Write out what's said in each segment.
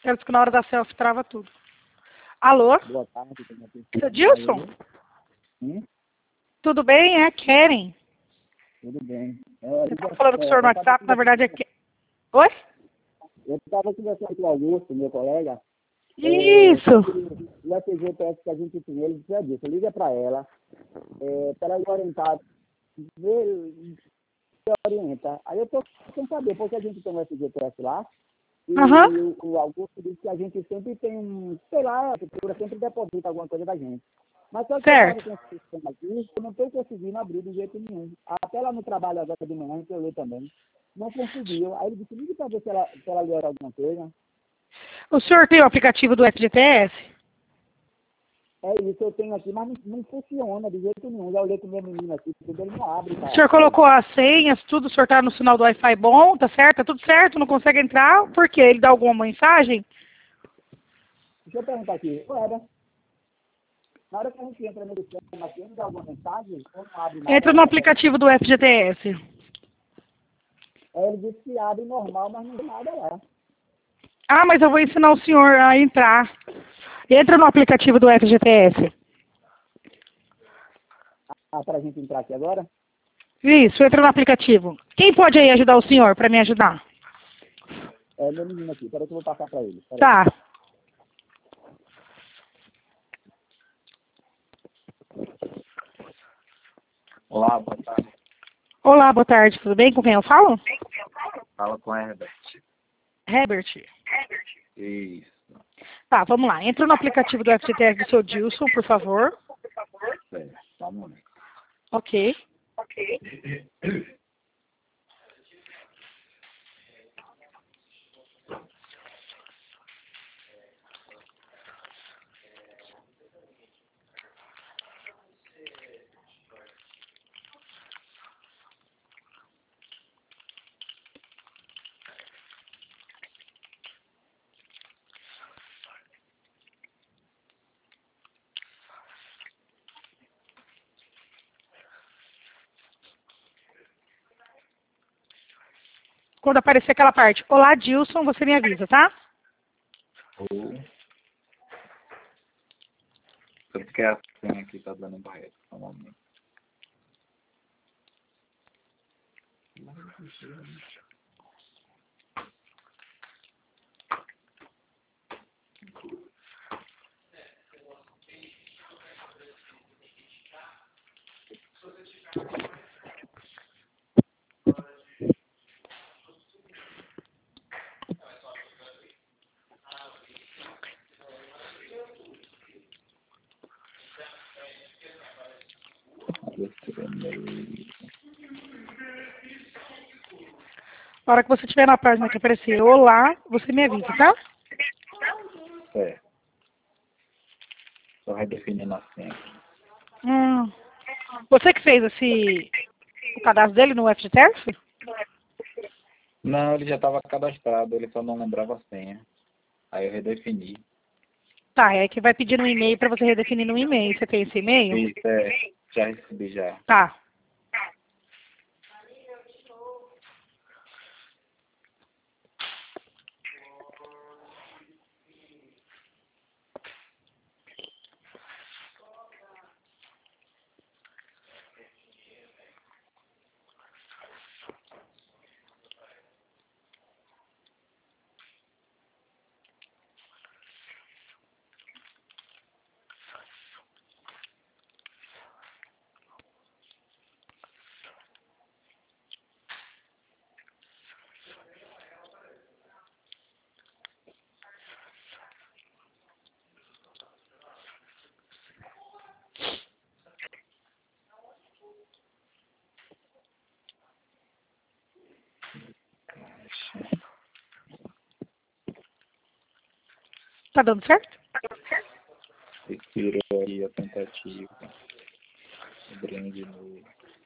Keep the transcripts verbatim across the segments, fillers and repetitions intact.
Ela disse que na hora da selfie trava tudo. Alô? Boa tarde. Seu Dilson? Hum? Tudo bem? É Keren. Tudo bem. Você está falando com o senhor no WhatsApp, na verdade é que... Oi? Eu estava conversando com o Augusto, meu colega. Isso. É, o F G T S que a gente tinha, ele já disse, liga para ela, é, para ela orientar, ver, se orienta. Aí eu estou sem saber, porque a gente tem um F G T S lá, e Uhum. o, o Augusto disse que a gente sempre tem um, sei lá, a prefeitura sempre deposita alguma coisa da gente. Mas só que eu estava Certo. com esse sistema aqui, eu não estou conseguindo abrir de jeito nenhum. Até lá no trabalho agora de manhã, que eu li também, não conseguiu. Aí ele disse, liga para ver se ela, se ela leu alguma coisa. O senhor tem o aplicativo do F G T S? É isso, eu tenho aqui, mas não, não funciona de jeito nenhum. Já olhei com o meu menino aqui, porque ele não abre, O cara. senhor colocou as senhas, tudo, o senhor tá no sinal do Wi-Fi bom, tá certo? Tá tudo certo, não consegue entrar? Por quê? Ele dá alguma mensagem? Deixa eu perguntar aqui, Ué, na hora que a gente entra no sistema aqui, ele dá alguma mensagem? Ou não abre nada? Entra no aplicativo do F G T S. Aí ele disse que abre normal, mas não tem nada lá. Ah, mas eu vou ensinar o senhor a entrar. Entra no aplicativo do F G T S. Ah, para a gente entrar aqui agora? Isso, entra no aplicativo. Quem pode aí ajudar o senhor para me ajudar? É meu menino aqui, peraí que eu vou passar para ele. Peraí. Tá. Olá, boa tarde. Olá, boa tarde, tudo bem? Com quem eu falo? Fala com a Herbert. Herbert. Isso. Tá, vamos lá. Entra no aplicativo do F G T S do seu Dilson, por favor. Certo, só um momento. Ok. Quando aparecer aquela parte, olá, Dilson, você me avisa, tá? Ou... Tanto que a senha aqui tá dando barreira. Só um momento. Na hora que você estiver na página que aparecer olá, você me avisa, tá? Certo. Só redefinindo a senha. Hum. Você que fez esse, o cadastro dele no F G T S? Não, ele já estava cadastrado, ele só não lembrava a senha. Aí eu redefini. Tá, é que vai pedir um e-mail para você redefinir no e-mail. Você tem esse e-mail? Isso, é. Já recebi já. Tá. Tá dando certo? Expirou aí a tentativa. Abrindo de novo.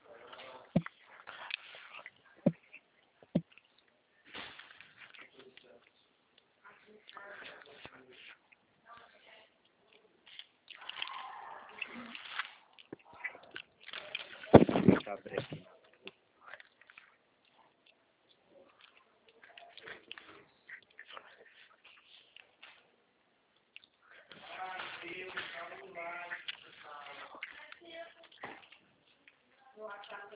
Tá aberto.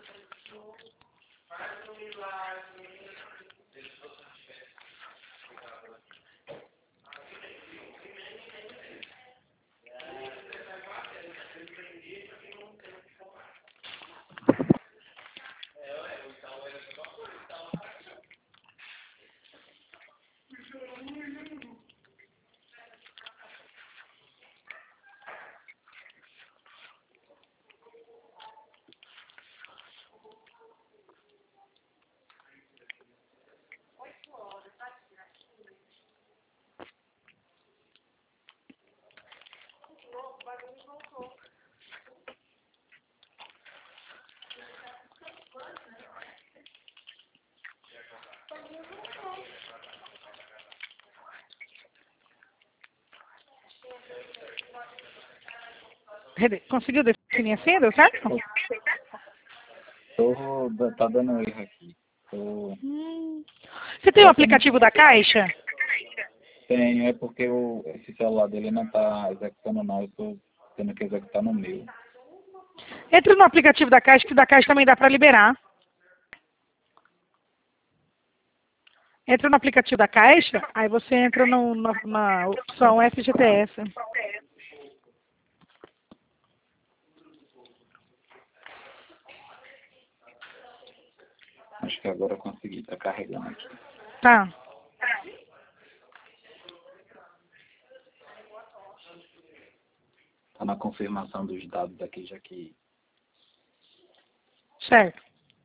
Rede- Conseguiu definir assim, deu certo? Tô, tá dando erro aqui. Tô... Hum. Você tem o aplicativo da Caixa? Tenho, é porque o, esse celular dele não tá executando não, eu tô tendo que executar no meu. Entra no aplicativo da Caixa, que da Caixa também dá para liberar. Entra no aplicativo da Caixa, aí você entra no, no, na opção F G T S. Acho que agora eu consegui, tá carregando aqui. Tá. Tá na confirmação dos dados aqui, já que... Certo.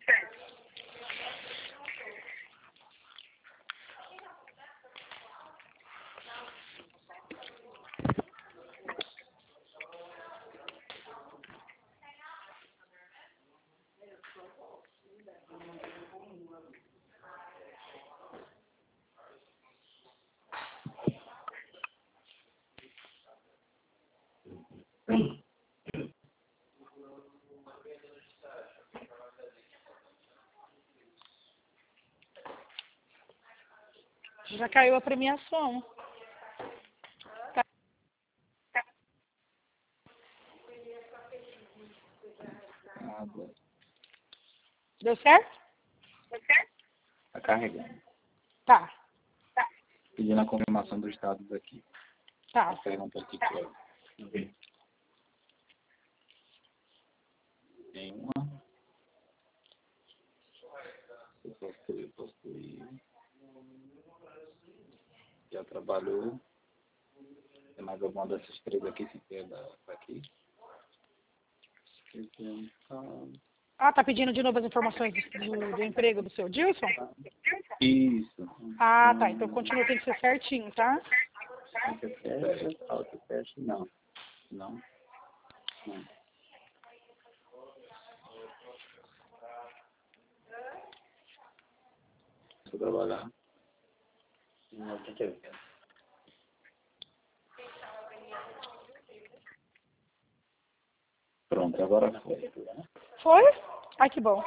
Já caiu a premiação. Ah, Deu certo? tá carregando. Tá. Pedindo a confirmação dos dados aqui. Tá. Pergunta aqui que é. Tem uma. Eu postei, eu postei. Já trabalhou. Tem mais alguma dessas três aqui, se quer dar aqui. Ah, tá pedindo de novo as informações do, do emprego do seu Dilson? Isso. Ah, tá. Então continua, tem que ser certinho, tá? Autoteste, não. Não. Não. Deixa eu trabalhar. Não, o que que é? Pronto, agora foi. Foi? Ai, que bom.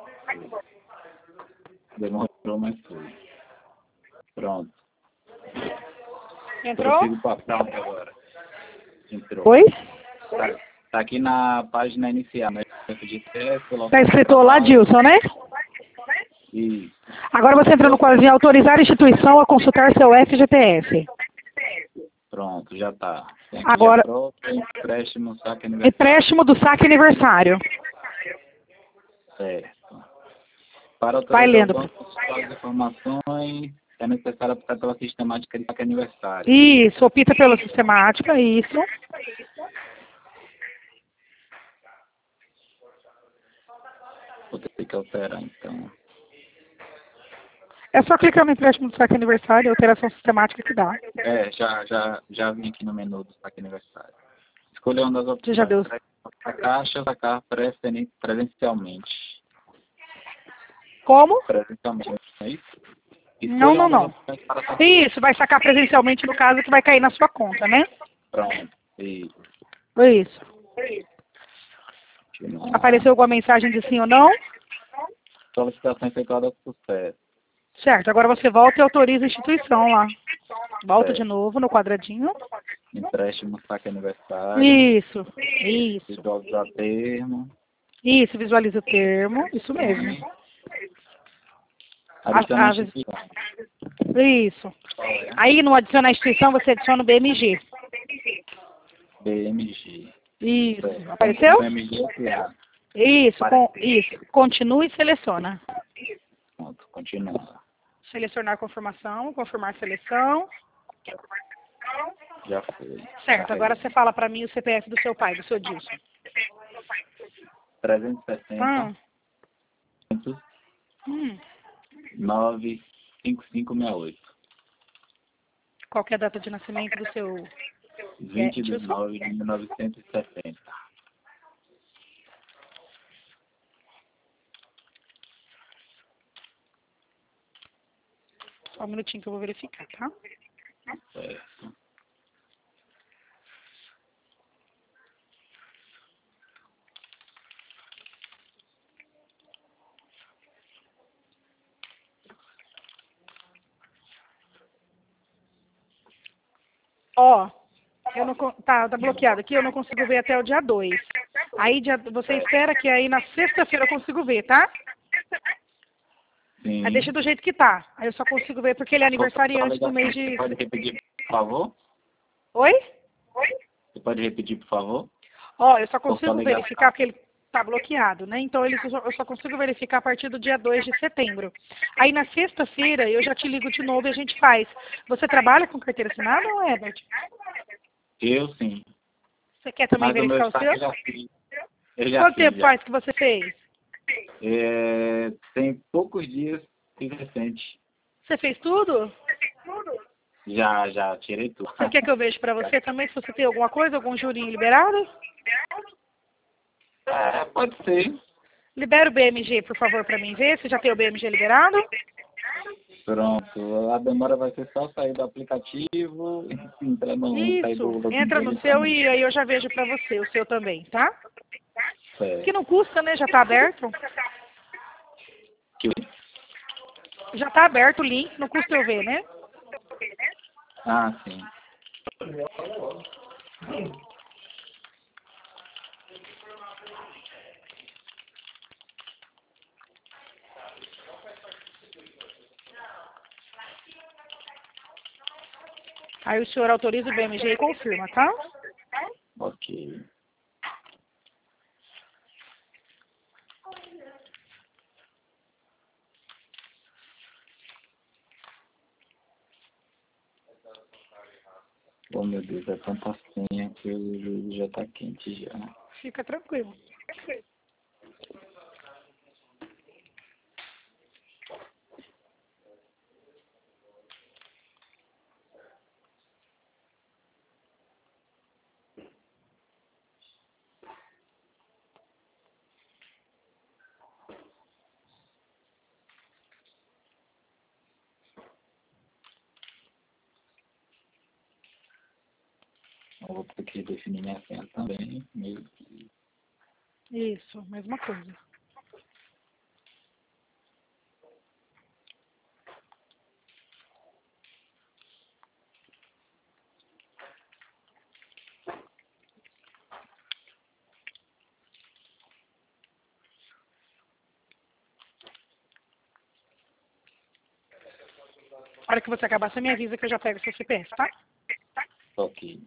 Demorou, mas foi. Pronto. Entrou? Prossigo para pronto agora. Entrou. Oi? Tá, tá aqui na página inicial, né? De teste, Tá escrito lá, Dilson, né? Isso. Agora você entra no quadrinho autorizar a instituição a consultar seu F G T S. Pronto, já tá. Tem aqui Agora, já próprio, empréstimo, saque aniversário. empréstimo do saque aniversário. Certo. Para Vai autorizar lendo. o banco consultar as informações, é necessário optar pela sistemática de saque aniversário. Isso, opta pela sistemática, isso. Vou ter que alterar, então. É só clicar no empréstimo do saque aniversário, alteração sistemática que dá. É, já, já, já vim aqui no menu do saque aniversário. Escolher uma das opções. Já deu. A caixa, sacar presen- presencialmente. Como? Presencialmente, é isso? Não, Escolha não, uma das não. opções para sacar. Isso, vai sacar presencialmente no caso que vai cair na sua conta, né? Pronto. Isso. Isso. Continuar. Apareceu alguma mensagem de sim ou não? Solicitação efetuada com sucesso. Certo, agora você volta e autoriza a instituição lá. Volta Certo. de novo no quadradinho. Empréstimo, saque aniversário. Isso, isso, Jogos a termo. Isso, visualiza o termo, isso mesmo. Adiciona A- a a- instituição. Isso. Aí no adicionar a instituição você adiciona o B M G. B M G. Isso. Certo. Apareceu? B M G S A. Isso, com, isso. Continue e seleciona. Pronto, continua. Selecionar a confirmação, confirmar a seleção. Já foi. Certo, agora você fala para mim o C P F do seu pai, do seu Dilson. trezentos e sessenta, Ah. Hum. nove cinco cinco seis oito. Qual que é a data de nascimento do seu vinte de Dilson? nove de mil novecentos e sessenta. Só um minutinho que eu vou verificar, tá? Certo. Ó, eu não, con- tá, tá bloqueado aqui, eu não consigo ver até o dia dois. Aí dia, você espera que aí na sexta-feira eu consigo ver, tá? Sim. Aí deixa do jeito que tá. Aí eu só consigo ver porque ele é aniversariante do mês de... Você pode repetir, por favor? Oi? Você pode repetir, por favor? Ó, eu só consigo Cortou a ligação. verificar porque ele tá bloqueado, né? Então ele, só- eu só consigo verificar a partir do dia dois de setembro. Aí na sexta-feira eu já te ligo de novo e a gente faz. Você trabalha com carteira assinada ou Herbert? Eu sim. Você quer também Mas o meu verificar o saque seu? eu já fiz. Eu já Quanto fiz, tempo já. faz que você fez? É, tem poucos dias e recente. Você fez tudo? Já, já tirei tudo. Você quer que eu veja pra você também, se você tem alguma coisa, algum jurinho liberado? É, pode ser. Libera o B M G, por favor, pra mim ver se já tem o B M G liberado. Pronto. A demora vai ser só sair do aplicativo, entrar no sair do Isso, login entra no dele seu também. e aí eu já vejo pra você, o seu também, tá? Certo. Que não custa, né? Já tá aberto. Que- Já tá aberto o link, não custa eu ver, né? Ah, sim. Aí o senhor autoriza o B M G e confirma, tá? Ok. Oh, meu Deus, é tanta senha que o jogo já tá quente já. Fica tranquilo. Eu vou ter que definir minha senha também. Meu Deus. Isso, mesma coisa. A hora que você acabar, você me avisa que eu já pego seu C P F, tá? Ok.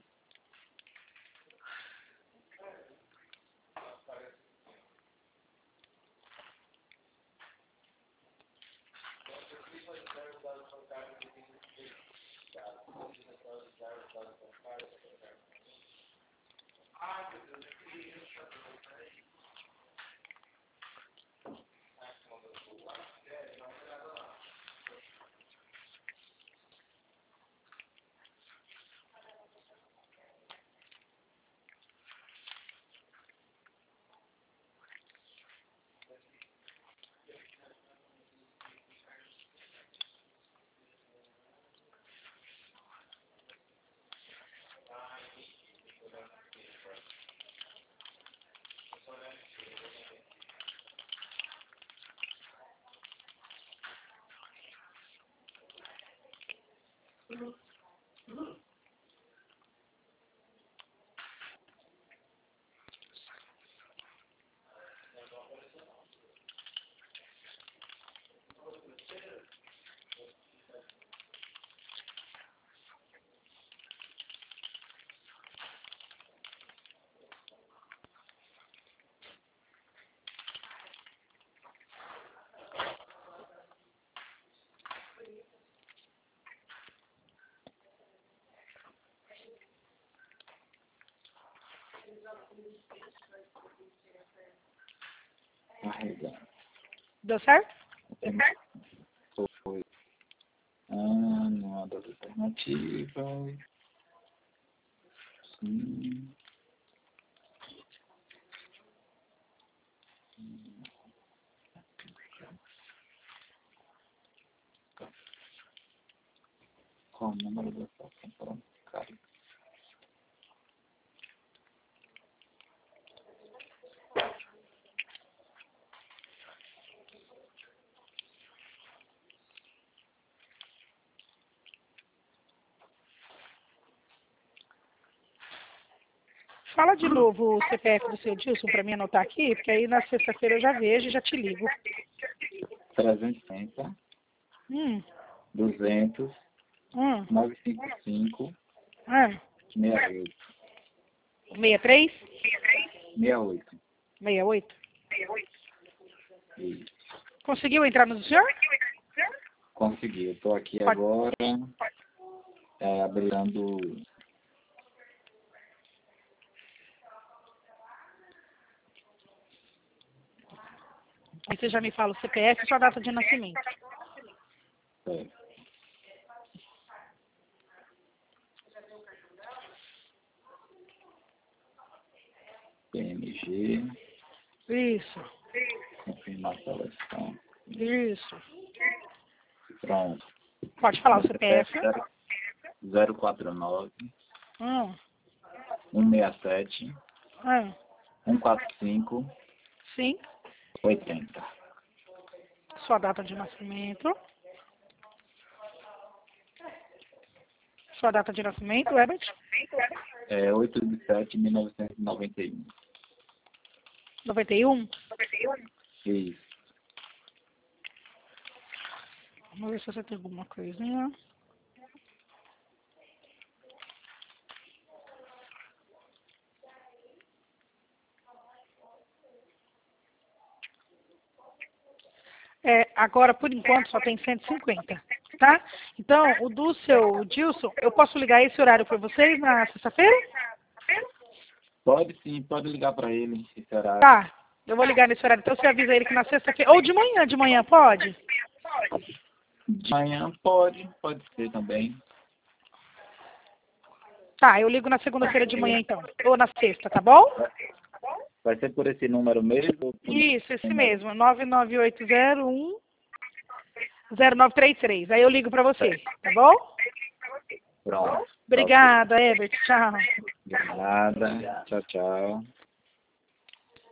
Carregar. Deu certo? Foi. Ah, não há das alternativas. Sim. Qual o número da estação para um carro? Fala de novo o C P F do seu Dilson para mim anotar aqui, porque aí na sexta-feira eu já vejo e já te ligo. trezentos e sessenta, Hum, duzentos, hum, novecentos e cinquenta e cinco, hum. sessenta e oito. sessenta e três? sessenta e oito. sessenta e oito? Isso. Conseguiu entrar no do senhor? Consegui. Eu estou aqui Pode. agora é, abrindo. Aí você já me fala o C P F e sua data de nascimento. É, P M G, Isso, confirmar a seleção. isso. Pronto. Pode falar o C P F. zero quatro nove, Hum, um seis sete, hum. um quatro cinco, Sim. oitenta. Sua data de nascimento. Sua data de nascimento, Herbert? É oito de sete de mil novecentos e noventa e um. noventa e um? Isso. Vamos ver se você tem alguma coisinha. É, agora, por enquanto, só tem cento e cinquenta, tá? Então, o do seu Dilson, eu posso ligar esse horário para vocês na sexta-feira? Pode sim, pode ligar para ele, esse horário. Tá, eu vou ligar nesse horário. Então, você avisa ele que na sexta-feira, ou de manhã, de manhã, pode? De manhã pode, pode ser também. Tá, eu ligo na segunda-feira de manhã, então. Ou na sexta, tá bom? Vai ser por esse número mesmo? Ou por Isso, esse número? mesmo, nove nove oito zero um zero nove três três. Aí eu ligo para você, tá bom? Pronto. Obrigada, Herbert. Tchau. De nada. Tchau, tchau.